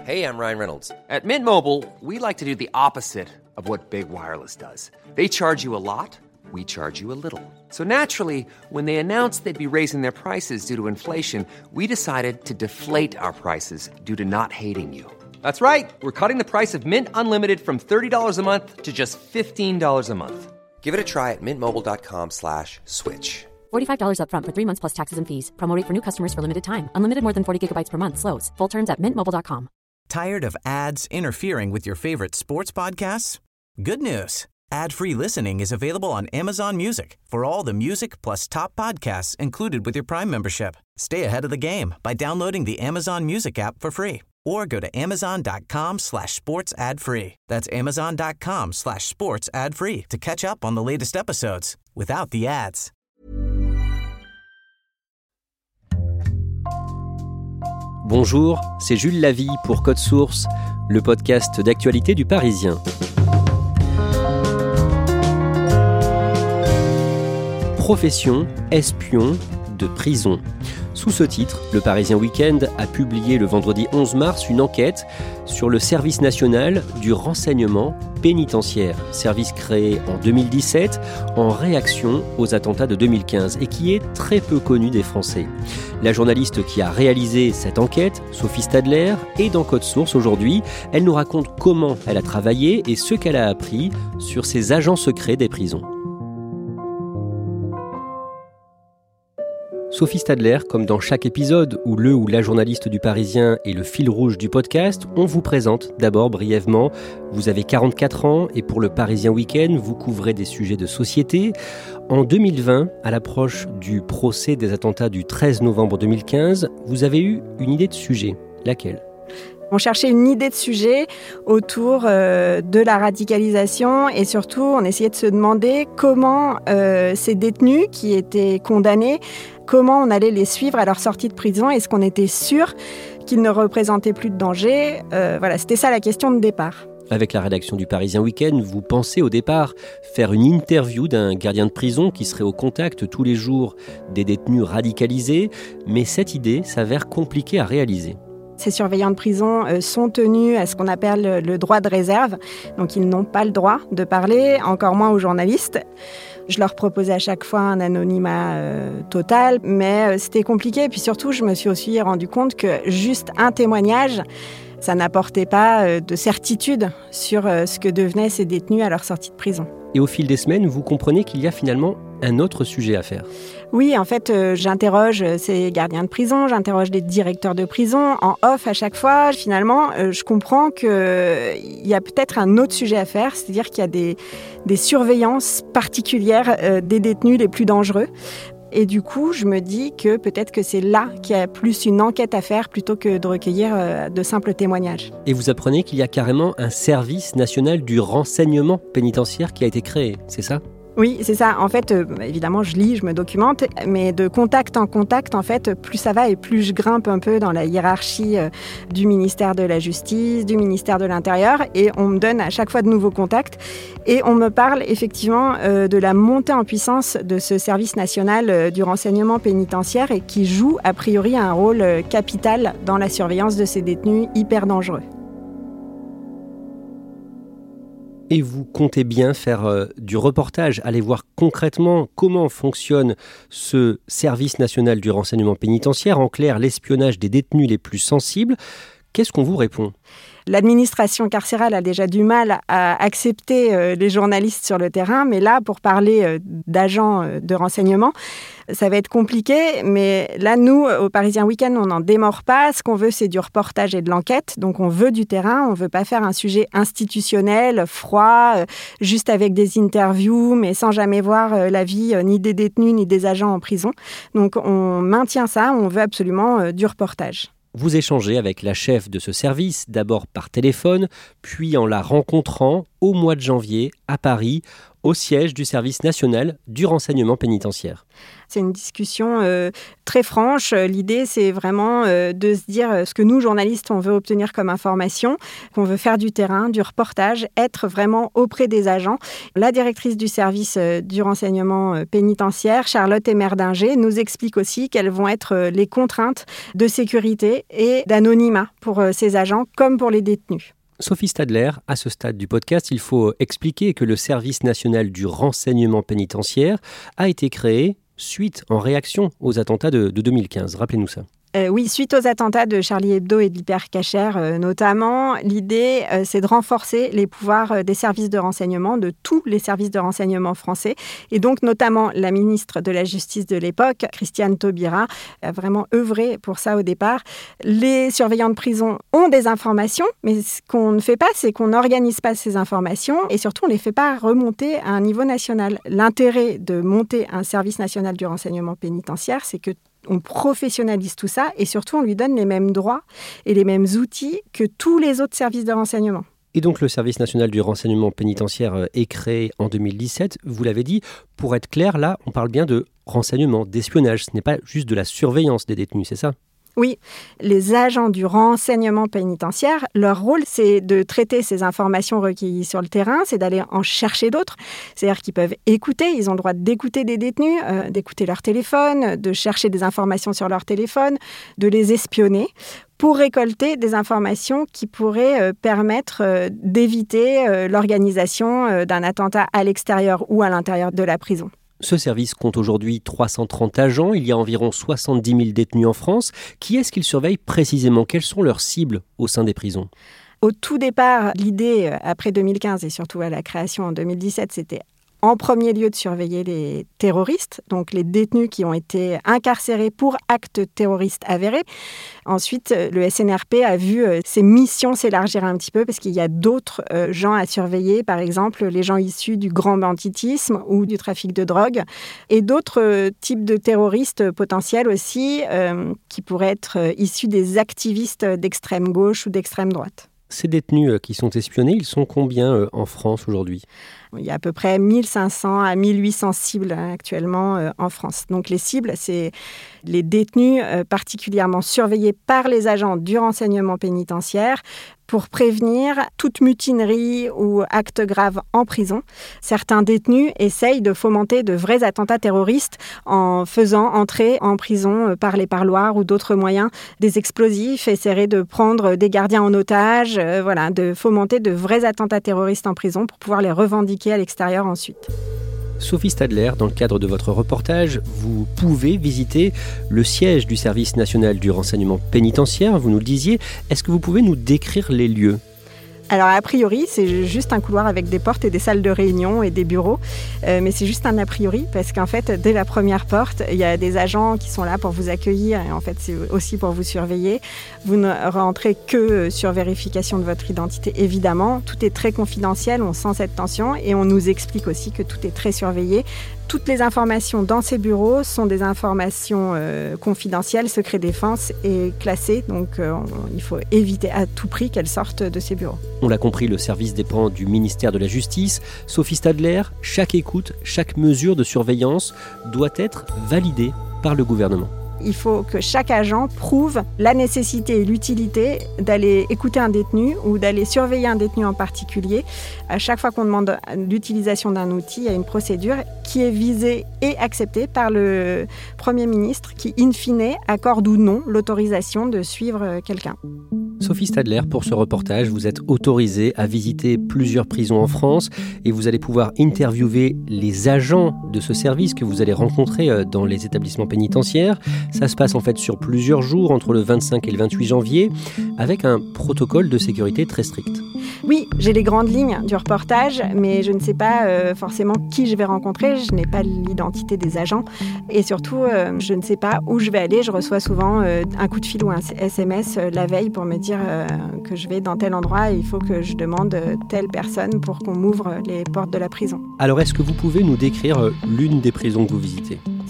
Hey, I'm Ryan Reynolds. At Mint Mobile, we like to do the opposite of what Big Wireless does. They charge you a lot, we charge you a little. So naturally, when they announced they'd be raising their prices due to inflation, we decided to deflate our prices due to not hating you. That's right. We're cutting the price of Mint Unlimited from $30 a month to just $15 a month. Give it a try at mintmobile.com/switch. $45 up front for 3 months plus taxes and fees. Promo rate for new customers for limited time. Unlimited more than 40 gigabytes per month. Slows full terms at mintmobile.com. Tired of ads interfering with your favorite sports podcasts? Good news. Ad-free listening is available on Amazon Music for all the music plus top podcasts included with your Prime membership. Stay ahead of the game by downloading the Amazon Music app for free or go to amazon.com/sports ad free. That's amazon.com/sports ad free to catch up on the latest episodes without the ads. Bonjour, c'est Jules Lavie pour Code Source, le podcast d'actualité du Parisien. Profession espion de prison. Sous ce titre, le Parisien Week-end a publié le vendredi 11 mars une enquête sur le service national du renseignement pénitentiaire, service créé en 2017 en réaction aux attentats de 2015 et qui est très peu connu des Français. La journaliste qui a réalisé cette enquête, Sophie Stadler, est dans Code Source aujourd'hui. Elle nous raconte comment elle a travaillé et ce qu'elle a appris sur ces agents secrets des prisons. Sophie Stadler, comme dans chaque épisode où le ou la journaliste du Parisien est le fil rouge du podcast, on vous présente d'abord brièvement. Vous avez 44 ans et pour le Parisien Week-end, vous couvrez des sujets de société. En 2020, à l'approche du procès des attentats du 13 novembre 2015, vous avez eu une idée de sujet. Laquelle ? On cherchait une idée de sujet autour de la radicalisation et surtout on essayait de se demander comment ces détenus qui étaient condamnés, comment on allait les suivre à leur sortie de prison. Est-ce qu'on était sûr qu'ils ne représentaient plus de danger ? Voilà, c'était ça la question de départ. Avec la rédaction du Parisien Week-end, vous pensez au départ faire une interview d'un gardien de prison qui serait au contact tous les jours des détenus radicalisés, mais cette idée s'avère compliquée à réaliser. Ces surveillants de prison sont tenus à ce qu'on appelle le droit de réserve. Donc ils n'ont pas le droit de parler, encore moins aux journalistes. Je leur proposais à chaque fois un anonymat total, mais c'était compliqué. Et puis surtout, je me suis aussi rendu compte que juste un témoignage, ça n'apportait pas de certitude sur ce que devenaient ces détenus à leur sortie de prison. Et au fil des semaines, vous comprenez qu'il y a finalement un autre sujet à faire. Oui, en fait, j'interroge ces gardiens de prison, j'interroge les directeurs de prison en off à chaque fois. Finalement, je comprends qu'il y a peut-être un autre sujet à faire, c'est-à-dire qu'il y a des surveillances particulières des détenus les plus dangereux. Et du coup, je me dis que peut-être que c'est là qu'il y a plus une enquête à faire plutôt que de recueillir de simples témoignages. Et vous apprenez qu'il y a carrément un service national du renseignement pénitentiaire qui a été créé, c'est ça ? Oui, c'est ça. En fait, évidemment, je lis, je me documente, mais de contact en contact, en fait, plus ça va et plus je grimpe un peu dans la hiérarchie du ministère de la Justice, du ministère de l'Intérieur, et on me donne à chaque fois de nouveaux contacts, et on me parle effectivement de la montée en puissance de ce service national du renseignement pénitentiaire et qui joue a priori un rôle capital dans la surveillance de ces détenus hyper dangereux. Et vous comptez bien faire du reportage, aller voir concrètement comment fonctionne ce service national du renseignement pénitentiaire, en clair l'espionnage des détenus les plus sensibles. Qu'est-ce qu'on vous répond ? L'administration carcérale a déjà du mal à accepter les journalistes sur le terrain, mais là, pour parler d'agents de renseignement, ça va être compliqué. Mais là, nous, au Parisien Week-end, on n'en démord pas. Ce qu'on veut, c'est du reportage et de l'enquête. Donc, on veut du terrain. On ne veut pas faire un sujet institutionnel, froid, juste avec des interviews, mais sans jamais voir la vie ni des détenus ni des agents en prison. Donc, on maintient ça. On veut absolument du reportage. Vous échangez avec la chef de ce service, d'abord par téléphone, puis en la rencontrant au mois de janvier à Paris, au siège du service national du renseignement pénitentiaire. C'est une discussion très franche. L'idée, c'est vraiment de se dire ce que nous, journalistes, on veut obtenir comme information, qu'on veut faire du terrain, du reportage, être vraiment auprès des agents. La directrice du service du renseignement pénitentiaire, Charlotte Emerdinger, nous explique aussi quelles vont être les contraintes de sécurité et d'anonymat pour ces agents comme pour les détenus. Sophie Stadler, à ce stade du podcast, il faut expliquer que le service national du renseignement pénitentiaire a été créé en réaction aux attentats de 2015. Rappelez-nous ça. Oui, suite aux attentats de Charlie Hebdo et de l'Hyper-Cacher notamment, l'idée, c'est de renforcer les pouvoirs des services de renseignement, de tous les services de renseignement français. Et donc, notamment, la ministre de la Justice de l'époque, Christiane Taubira, a vraiment œuvré pour ça au départ. Les surveillants de prison ont des informations, mais ce qu'on ne fait pas, c'est qu'on n'organise pas ces informations et surtout, on ne les fait pas remonter à un niveau national. L'intérêt de monter un service national du renseignement pénitentiaire, c'est que on professionnalise tout ça et surtout on lui donne les mêmes droits et les mêmes outils que tous les autres services de renseignement. Et donc le service national du renseignement pénitentiaire est créé en 2017, vous l'avez dit. Pour être clair, là, on parle bien de renseignement, d'espionnage. Ce n'est pas juste de la surveillance des détenus, c'est ça ? Oui, les agents du renseignement pénitentiaire, leur rôle, c'est de traiter ces informations recueillies sur le terrain, c'est d'aller en chercher d'autres. C'est-à-dire qu'ils peuvent écouter, ils ont le droit d'écouter des détenus, d'écouter leur téléphone, de chercher des informations sur leur téléphone, de les espionner pour récolter des informations qui pourraient permettre d'éviter l'organisation d'un attentat à l'extérieur ou à l'intérieur de la prison. Ce service compte aujourd'hui 330 agents. Il y a environ 70 000 détenus en France. Qui est-ce qu'ils surveillent précisément ? Quelles sont leurs cibles au sein des prisons ? Au tout départ, l'idée, après 2015 et surtout à la création en 2017, c'était en premier lieu de surveiller les terroristes, donc les détenus qui ont été incarcérés pour actes terroristes avérés. Ensuite, le SNRP a vu ses missions s'élargir un petit peu parce qu'il y a d'autres gens à surveiller, par exemple les gens issus du grand banditisme ou du trafic de drogue, et d'autres types de terroristes potentiels aussi qui pourraient être issus des activistes d'extrême gauche ou d'extrême droite. Ces détenus qui sont espionnés, ils sont combien en France aujourd'hui ? Il y a à peu près 1500 à 1800 cibles actuellement en France. Donc les cibles, c'est les détenus particulièrement surveillés par les agents du renseignement pénitentiaire pour prévenir toute mutinerie ou acte grave en prison. Certains détenus essayent de fomenter de vrais attentats terroristes en faisant entrer en prison par les parloirs ou d'autres moyens des explosifs, essaieraient de prendre des gardiens en otage, de fomenter de vrais attentats terroristes en prison pour pouvoir les revendiquer à l'extérieur ensuite. Sophie Stadler, dans le cadre de votre reportage, vous pouvez visiter le siège du service national du renseignement pénitentiaire, vous nous le disiez. Est-ce que vous pouvez nous décrire les lieux ? Alors, a priori, c'est juste un couloir avec des portes et des salles de réunion et des bureaux. Mais c'est juste un a priori parce qu'en fait, dès la première porte, il y a des agents qui sont là pour vous accueillir. Et en fait, c'est aussi pour vous surveiller. Vous ne rentrez que sur vérification de votre identité, évidemment. Tout est très confidentiel, on sent cette tension. Et on nous explique aussi que tout est très surveillé. Toutes les informations dans ces bureaux sont des informations confidentielles, secret défense et classées. Donc, il faut éviter à tout prix qu'elles sortent de ces bureaux. On l'a compris, le service dépend du ministère de la Justice. Sophie Stadler, chaque écoute, chaque mesure de surveillance doit être validée par le gouvernement. Il faut que chaque agent prouve la nécessité et l'utilité d'aller écouter un détenu ou d'aller surveiller un détenu en particulier. À chaque fois qu'on demande l'utilisation d'un outil, il y a une procédure qui est visée et acceptée par le Premier ministre qui, in fine, accorde ou non l'autorisation de suivre quelqu'un. Sophie Stadler, pour ce reportage, vous êtes autorisée à visiter plusieurs prisons en France et vous allez pouvoir interviewer les agents de ce service que vous allez rencontrer dans les établissements pénitentiaires. Ça se passe en fait sur plusieurs jours, entre le 25 et le 28 janvier, avec un protocole de sécurité très strict. Oui, j'ai les grandes lignes du reportage, mais je ne sais pas forcément qui je vais rencontrer. Je n'ai pas l'identité des agents. Et surtout, je ne sais pas où je vais aller. Je reçois souvent un coup de fil ou un SMS la veille pour me dire que je vais dans tel endroit et il faut que je demande telle personne pour qu'on m'ouvre les portes de la prison. Alors, est-ce que vous pouvez nous décrire l'une des prisons que vous visitez ?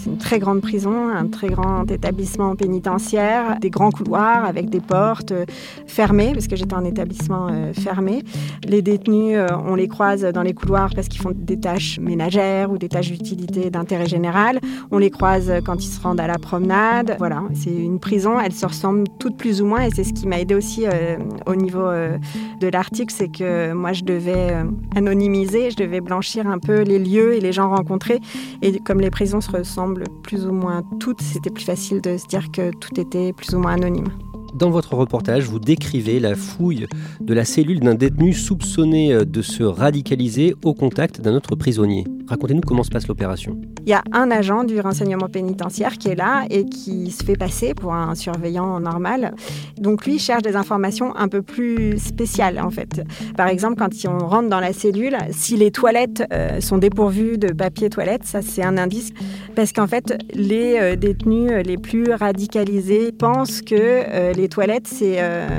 C'est une très grande prison, un très grand établissement pénitentiaire, des grands couloirs avec des portes fermées, parce que j'étais en établissement fermé. Les détenus, on les croise dans les couloirs parce qu'ils font des tâches ménagères ou des tâches d'utilité d'intérêt général. On les croise quand ils se rendent à la promenade. Voilà, c'est une prison, elles se ressemblent toutes plus ou moins, et c'est ce qui m'a aidé aussi au niveau de l'article, c'est que moi je devais anonymiser, je devais blanchir un peu les lieux et les gens rencontrés, et comme les prisons se ressemblent plus ou moins toutes, c'était plus facile de se dire que tout était plus ou moins anonyme. Dans votre reportage, vous décrivez la fouille de la cellule d'un détenu soupçonné de se radicaliser au contact d'un autre prisonnier. Racontez-nous comment se passe l'opération. Il y a un agent du renseignement pénitentiaire qui est là et qui se fait passer pour un surveillant normal. Donc lui cherche des informations un peu plus spéciales en fait. Par exemple, quand on rentre dans la cellule, si les toilettes sont dépourvues de papier toilette, ça c'est un indice. Parce qu'en fait, les détenus les plus radicalisés pensent que les toilettes, c'est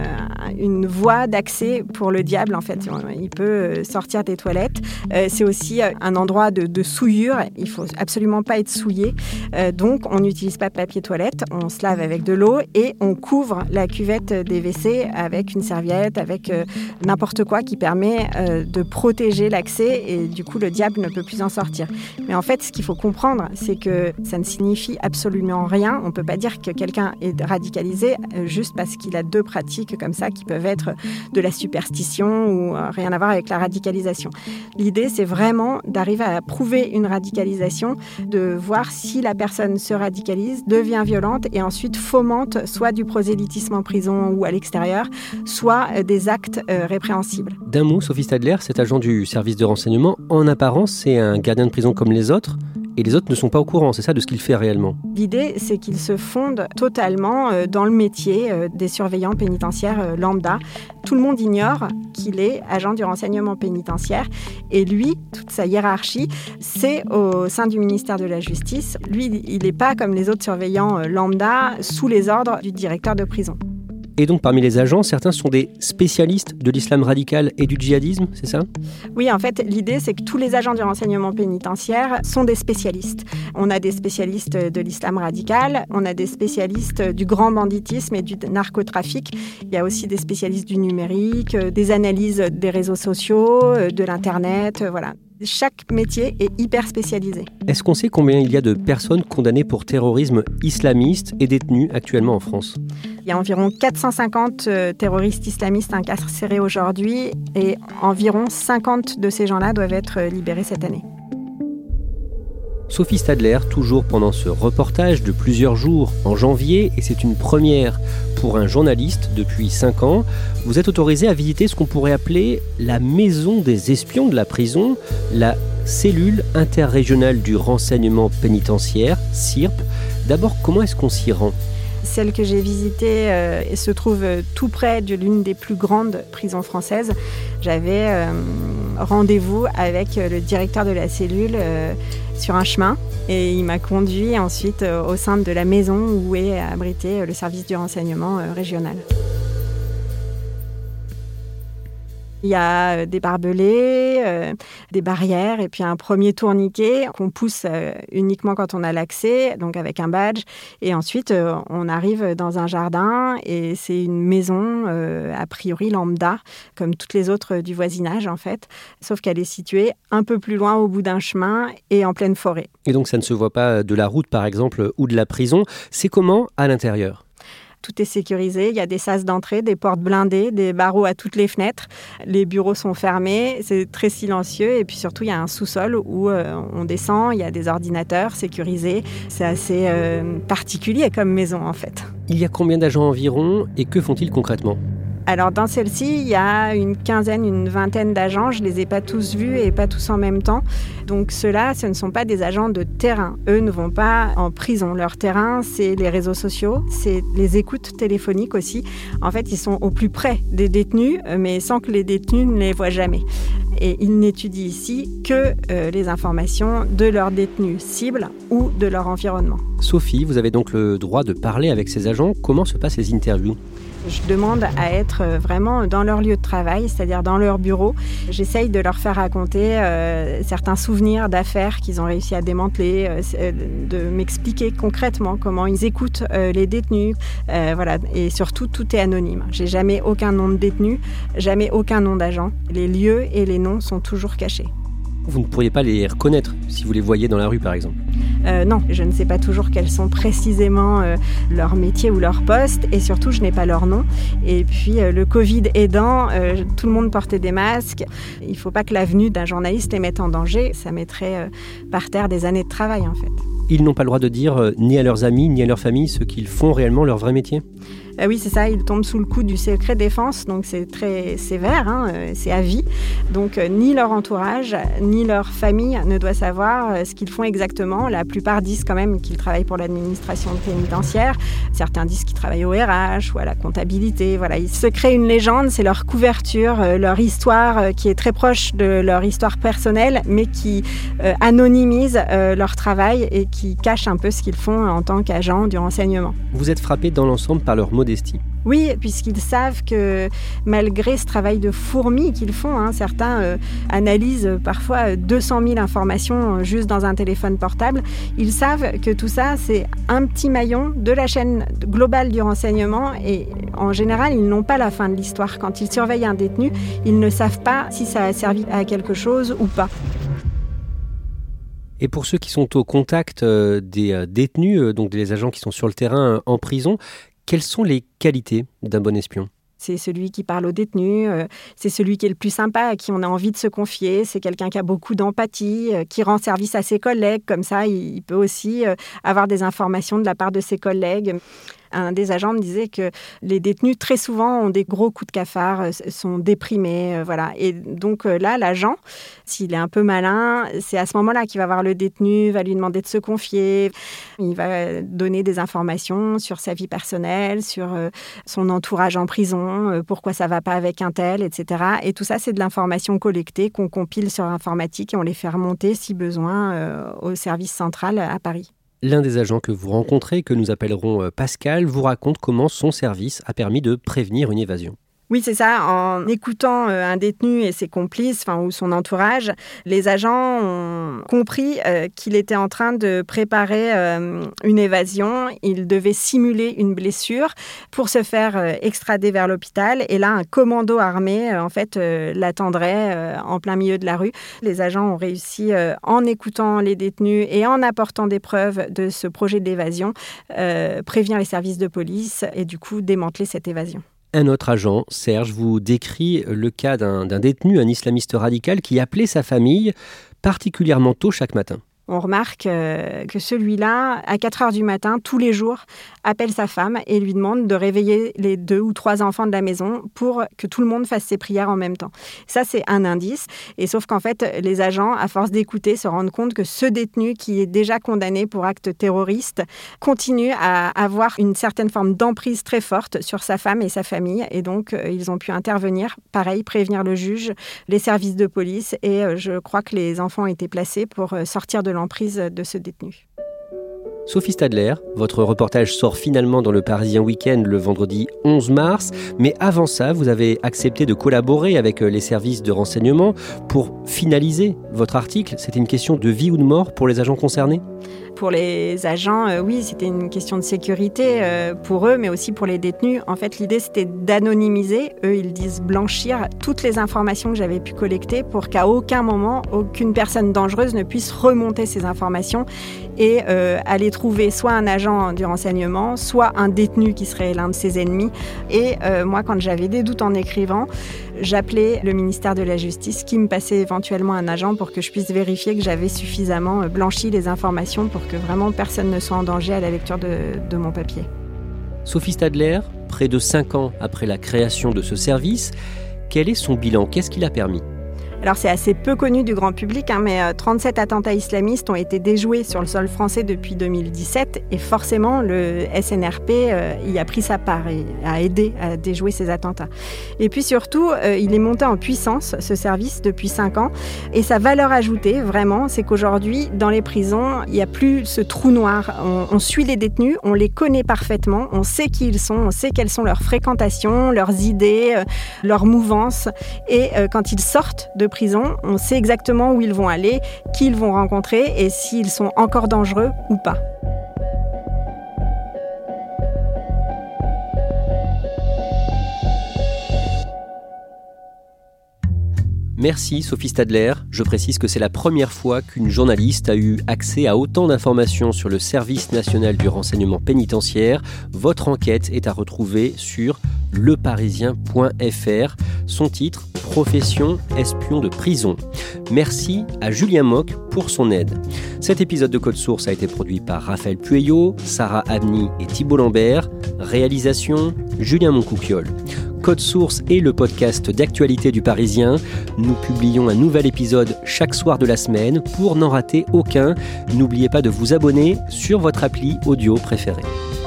une voie d'accès pour le diable, en fait. Il peut sortir des toilettes. C'est aussi un endroit de souillure. Il ne faut absolument pas être souillé. Donc, on n'utilise pas de papier toilette. On se lave avec de l'eau et on couvre la cuvette des WC avec une serviette, avec n'importe quoi qui permet de protéger l'accès, et du coup, le diable ne peut plus en sortir. Mais en fait, ce qu'il faut comprendre, c'est que ça ne signifie absolument rien. On ne peut pas dire que quelqu'un est radicalisé juste parce qu'il a deux pratiques comme ça qui peuvent être de la superstition ou rien à voir avec la radicalisation. L'idée, c'est vraiment d'arriver à prouver une radicalisation, de voir si la personne se radicalise, devient violente et ensuite fomente soit du prosélytisme en prison ou à l'extérieur, soit des actes répréhensibles. D'un mot, Sophie Stadler, cet agent du service de renseignement, en apparence, c'est un gardien de prison comme les autres. Et les autres ne sont pas au courant, c'est ça, de ce qu'il fait réellement. L'idée, c'est qu'il se fonde totalement dans le métier des surveillants pénitentiaires lambda. Tout le monde ignore qu'il est agent du renseignement pénitentiaire. Et lui, toute sa hiérarchie, c'est au sein du ministère de la Justice. Lui, il n'est pas comme les autres surveillants lambda sous les ordres du directeur de prison. Et donc, parmi les agents, certains sont des spécialistes de l'islam radical et du djihadisme, c'est ça ? Oui, en fait, l'idée, c'est que tous les agents du renseignement pénitentiaire sont des spécialistes. On a des spécialistes de l'islam radical, on a des spécialistes du grand banditisme et du narcotrafic. Il y a aussi des spécialistes du numérique, des analyses des réseaux sociaux, de l'Internet, voilà. Chaque métier est hyper spécialisé. Est-ce qu'on sait combien il y a de personnes condamnées pour terrorisme islamiste et détenues actuellement en France ? Il y a environ 450 terroristes islamistes incarcérés aujourd'hui et environ 50 de ces gens-là doivent être libérés cette année. Sophie Stadler, toujours pendant ce reportage de plusieurs jours en janvier, et c'est une première pour un journaliste depuis 5 ans, vous êtes autorisé à visiter ce qu'on pourrait appeler la maison des espions de la prison, la cellule interrégionale du renseignement pénitentiaire, CIRP. D'abord, comment est-ce qu'on s'y rend ? Celle que j'ai visitée se trouve tout près de l'une des plus grandes prisons françaises. J'avais rendez-vous avec le directeur de la cellule sur un chemin et il m'a conduit ensuite au sein de la maison où est abrité le service du renseignement régional. Il y a des barbelés, des barrières et puis un premier tourniquet qu'on pousse uniquement quand on a l'accès, donc avec un badge. Et ensuite, on arrive dans un jardin et c'est une maison a priori lambda, comme toutes les autres du voisinage en fait, sauf qu'elle est située un peu plus loin au bout d'un chemin et en pleine forêt. Et donc ça ne se voit pas de la route par exemple ou de la prison. C'est comment à l'intérieur ? Tout est sécurisé, il y a des sas d'entrée, des portes blindées, des barreaux à toutes les fenêtres. Les bureaux sont fermés, c'est très silencieux et puis surtout il y a un sous-sol où on descend, il y a des ordinateurs sécurisés. C'est assez particulier comme maison en fait. Il y a combien d'agents environ et que font-ils concrètement ? Alors dans celle-ci, il y a une vingtaine d'agents. Je ne les ai pas tous vus et pas tous en même temps. Donc ceux-là, ce ne sont pas des agents de terrain. Eux ne vont pas en prison. Leur terrain, c'est les réseaux sociaux, c'est les écoutes téléphoniques aussi. En fait, ils sont au plus près des détenus, mais sans que les détenus ne les voient jamais. Et ils n'étudient ici que les informations de leurs détenus cibles ou de leur environnement. Sophie, vous avez donc le droit de parler avec ces agents. Comment se passent les interviews ? Je demande à être vraiment dans leur lieu de travail, c'est-à-dire dans leur bureau. J'essaye de leur faire raconter certains souvenirs d'affaires qu'ils ont réussi à démanteler, de m'expliquer concrètement comment ils écoutent les détenus. Voilà. Et surtout, tout est anonyme. J'ai jamais aucun nom de détenu, jamais aucun nom d'agent. Les lieux et les noms sont toujours cachés. Vous ne pourriez pas les reconnaître si vous les voyez dans la rue, par exemple? Non, je ne sais pas toujours quels sont précisément leur métier ou leur poste, et surtout, je n'ai pas leur nom. Et puis, le Covid aidant, tout le monde portait des masques. Il ne faut pas que la venue d'un journaliste les mette en danger. Ça mettrait par terre des années de travail, en fait. Ils n'ont pas le droit de dire ni à leurs amis, ni à leur famille ce qu'ils font réellement, leur vrai métier? Oui, c'est ça, ils tombent sous le coup du secret défense, donc c'est très sévère, c'est à vie. Donc ni leur entourage, ni leur famille ne doit savoir ce qu'ils font exactement. La plupart disent quand même qu'ils travaillent pour l'administration pénitentiaire. Certains disent qu'ils travaillent au RH ou à la comptabilité. Voilà, ils se créent une légende, c'est leur couverture, leur histoire qui est très proche de leur histoire personnelle, mais qui anonymise leur travail et qui cache un peu ce qu'ils font en tant qu'agents du renseignement. Vous êtes frappé dans l'ensemble par leur modestie. Oui, puisqu'ils savent que malgré ce travail de fourmi qu'ils font, certains analysent parfois 200 000 informations juste dans un téléphone portable, ils savent que tout ça, c'est un petit maillon de la chaîne globale du renseignement et en général, ils n'ont pas la fin de l'histoire. Quand ils surveillent un détenu, ils ne savent pas si ça a servi à quelque chose ou pas. Et pour ceux qui sont au contact des détenus, donc des agents qui sont sur le terrain en prison, quelles sont les qualités d'un bon espion ? C'est celui qui parle aux détenus, c'est celui qui est le plus sympa, à qui on a envie de se confier, c'est quelqu'un qui a beaucoup d'empathie, qui rend service à ses collègues, comme ça il peut aussi avoir des informations de la part de ses collègues. Un des agents me disait que les détenus, très souvent, ont des gros coups de cafard, sont déprimés, voilà. Et donc là, l'agent, s'il est un peu malin, c'est à ce moment-là qu'il va voir le détenu, va lui demander de se confier. Il va donner des informations sur sa vie personnelle, sur son entourage en prison, pourquoi ça ne va pas avec un tel, etc. Et tout ça, c'est de l'information collectée qu'on compile sur informatique et on les fait remonter, si besoin, au service central à Paris. L'un des agents que vous rencontrez, que nous appellerons Pascal, vous raconte comment son service a permis de prévenir une évasion. Oui, c'est ça. En écoutant un détenu et ses complices, ou son entourage, les agents ont compris qu'il était en train de préparer une évasion. Il devait simuler une blessure pour se faire extrader vers l'hôpital. Et là, un commando armé, l'attendrait en plein milieu de la rue. Les agents ont réussi, en écoutant les détenus et en apportant des preuves de ce projet d'évasion, prévenir les services de police et du coup démanteler cette évasion. Un autre agent, Serge, vous décrit le cas d'un détenu, un islamiste radical, qui appelait sa famille particulièrement tôt chaque matin. On remarque que celui-là, à 4 heures du matin, tous les jours, appelle sa femme et lui demande de réveiller les 2 ou 3 enfants de la maison pour que tout le monde fasse ses prières en même temps. Ça, c'est un indice. Et sauf qu'en fait, les agents, à force d'écouter, se rendent compte que ce détenu qui est déjà condamné pour acte terroriste continue à avoir une certaine forme d'emprise très forte sur sa femme et sa famille. Et donc, ils ont pu intervenir, pareil, prévenir le juge, les services de police. Et je crois que les enfants ont été placés pour sortir de l'emprise de ce détenu. Sophie Stadler, votre reportage sort finalement dans le Parisien Week-end le vendredi 11 mars, mais avant ça, vous avez accepté de collaborer avec les services de renseignement pour finaliser votre article. C'était une question de vie ou de mort pour les agents concernés ? Pour les agents, oui, c'était une question de sécurité pour eux, mais aussi pour les détenus. En fait, l'idée, c'était d'anonymiser. Eux, ils disent blanchir toutes les informations que j'avais pu collecter pour qu'à aucun moment, aucune personne dangereuse ne puisse remonter ces informations et aller trouver soit un agent du renseignement, soit un détenu qui serait l'un de ses ennemis. Et moi, quand j'avais des doutes en écrivant, j'appelais le ministère de la Justice qui me passait éventuellement un agent pour que je puisse vérifier que j'avais suffisamment blanchi les informations pour que vraiment personne ne soit en danger à la lecture de mon papier. Sophie Stadler, près de 5 ans après la création de ce service, quel est son bilan ? Qu'est-ce qu'il a permis ? Alors c'est assez peu connu du grand public, mais 37 attentats islamistes ont été déjoués sur le sol français depuis 2017 et forcément le SNRP y a pris sa part et a aidé à déjouer ces attentats. Et puis surtout, il est monté en puissance, ce service, depuis 5 ans. Et sa valeur ajoutée, vraiment, c'est qu'aujourd'hui, dans les prisons, il n'y a plus ce trou noir. On suit les détenus, on les connaît parfaitement, on sait qui ils sont, on sait quelles sont leurs fréquentations, leurs idées, leurs mouvances. Et quand ils sortent de prison, on sait exactement où ils vont aller, qui ils vont rencontrer et s'ils sont encore dangereux ou pas. Merci Sophie Stadler. Je précise que c'est la première fois qu'une journaliste a eu accès à autant d'informations sur le Service national du renseignement pénitentiaire. Votre enquête est à retrouver sur leparisien.fr. Son titre, Profession espion de prison. Merci à Julien Mock pour son aide. Cet épisode de Code Source a été produit par Raphaël Pueyo, Sarah Abni et Thibault Lambert. Réalisation, Julien Moncouquiol. Code Source est le podcast d'actualité du Parisien. Nous publions un nouvel épisode chaque soir de la semaine. Pour n'en rater aucun, n'oubliez pas de vous abonner sur votre appli audio préférée.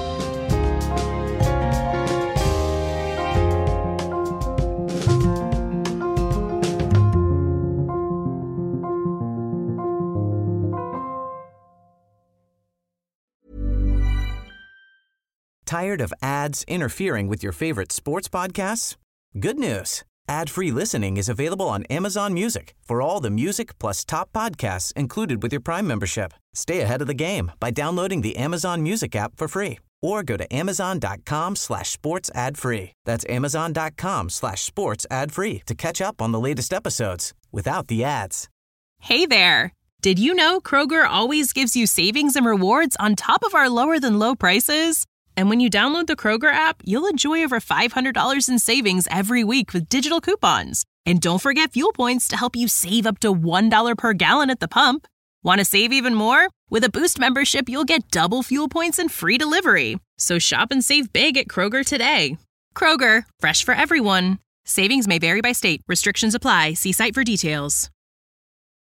Tired of ads interfering with your favorite sports podcasts? Good news. Ad-free listening is available on Amazon Music for all the music plus top podcasts included with your Prime membership. Stay ahead of the game by downloading the Amazon Music app for free or go to amazon.com/sports ad free. That's amazon.com/sports ad free to catch up on the latest episodes without the ads. Hey there. Did you know Kroger always gives you savings and rewards on top of our lower than low prices? And when you download the Kroger app, you'll enjoy over $500 in savings every week with digital coupons. And don't forget fuel points to help you save up to $1 per gallon at the pump. Want to save even more? With a Boost membership, you'll get double fuel points and free delivery. So shop and save big at Kroger today. Kroger, fresh for everyone. Savings may vary by state. Restrictions apply. See site for details.